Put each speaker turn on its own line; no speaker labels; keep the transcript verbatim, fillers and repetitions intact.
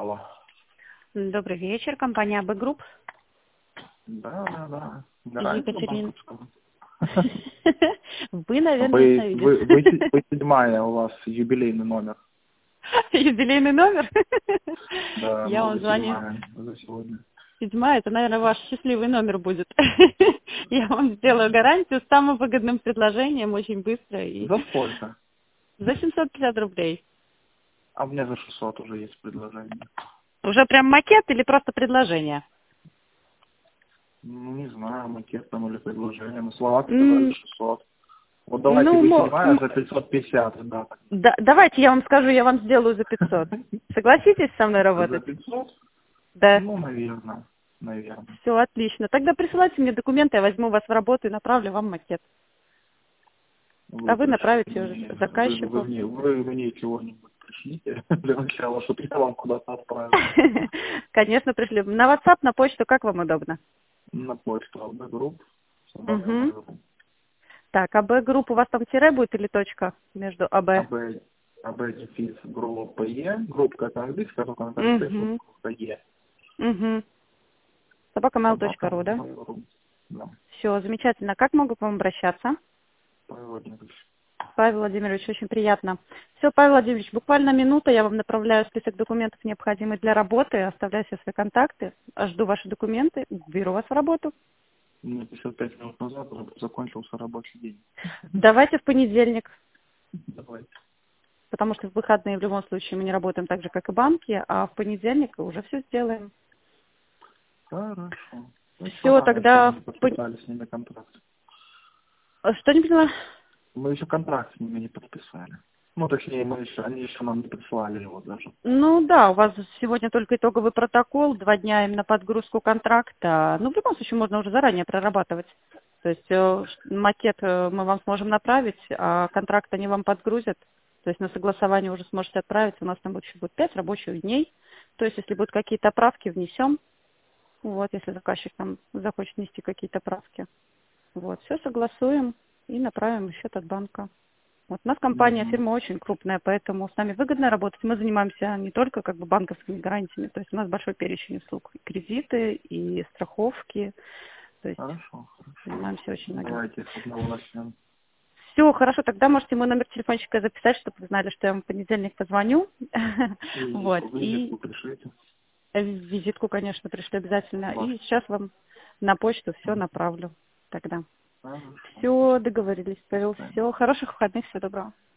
Алло.
Добрый вечер, компания эй би Group.
Да, да, да. Гарантия
Екатерина.
банковского.
Вы, наверное,
Вы,
остановились.
вы, вы, се- вы седьмая, у вас юбилейный номер.
Юбилейный номер?
Да,
Я
ну
вам
вы
звоню.
седьмая за сегодня.
Седьмая, это, наверное, ваш счастливый номер будет. Я вам сделаю гарантию с самым выгодным предложением, очень быстро. И
За сколько?
за семьсот пятьдесят рублей.
А мне за шестьсот уже есть предложение.
Уже прям макет или просто предложение?
Ну, не знаю, макет там или предложение. Мы Словак сказали
М,
шестьсот. Вот давайте
Ну,
вы
мо-
седьмая
м,
за пятьсот пятьдесят, да.
да- давайте я вам скажу, я вам сделаю за пятьсот. Согласитесь со мной
За
работать?
пятьсот?
Да.
Ну, наверное. Наверное.
Все, отлично. Тогда присылайте мне документы, я возьму вас в работу и направлю вам макет. А
Вы
вы
пришлите
направите уже
мне, вы, вы,
заказчику.
мне, вы мне чего-нибудь пришлите для начала, чтобы я вам куда-то отправил.
Конечно, пришли. На WhatsApp, на почту, как вам удобно?
На почту АБ-групп, собака
Угу.
АБ-групп.
Так, АБ групп у вас там тире будет или точка между АБ?
АБ, АБ-дефис группа Е, группа как английская, только на конце
Угу.
группа Е.
Угу. собака точка
Собака
ру, да?
АБ-групп. Да,
Все, замечательно. Как могу к вам обращаться?
Павел Владимирович.
Павел Владимирович, очень приятно. Все, Павел Владимирович, буквально минута, я вам направляю список документов, необходимых для работы, оставляю все свои контакты, жду ваши документы, беру вас в работу.
У меня пятьдесят пять минут назад уже закончился рабочий день.
Давайте в понедельник,
Давайте.
потому что в выходные в любом случае мы не работаем так же, как и банки, а в понедельник уже все сделаем.
Хорошо. Ну, еще
Все,
рано, еще
тогда...
мы не
в пон-
подписали с ними контракт.
Что не поняла?
Мы еще контракт с ними не подписали. Ну, точнее, мы еще, они еще нам не прислали его даже.
Ну да, у вас сегодня только итоговый протокол, два дня именно подгрузку контракта. Ну, в любом случае, можно уже заранее прорабатывать. То есть э, ш- макет э, мы вам сможем направить, а контракт они вам подгрузят. То есть на согласование уже сможете отправить. У нас там еще будет пять рабочих дней. То есть если будут какие-то правки, внесем. Вот, если заказчик там захочет внести какие-то правки. Вот, все согласуем и направим в счет от банка. Вот у нас компания,
Угу.
фирма очень крупная, поэтому с нами выгодно работать. Мы занимаемся не только как бы банковскими гарантиями, то есть у нас большой перечень услуг. И кредиты, и страховки, то есть
Хорошо, хорошо.
занимаемся очень многим.
Давайте с одного начнем.
Все, хорошо, тогда можете мой номер телефончика записать, чтобы вы знали, что я вам в понедельник позвоню. Вот,
Визитку,
и
визитку пришлите.
визитку, конечно, пришлю обязательно.
Ваш.
И сейчас вам на почту все направлю тогда.
Хорошо.
Все, договорились, Павел.
Спасибо.
Все, хороших выходных, всего доброго.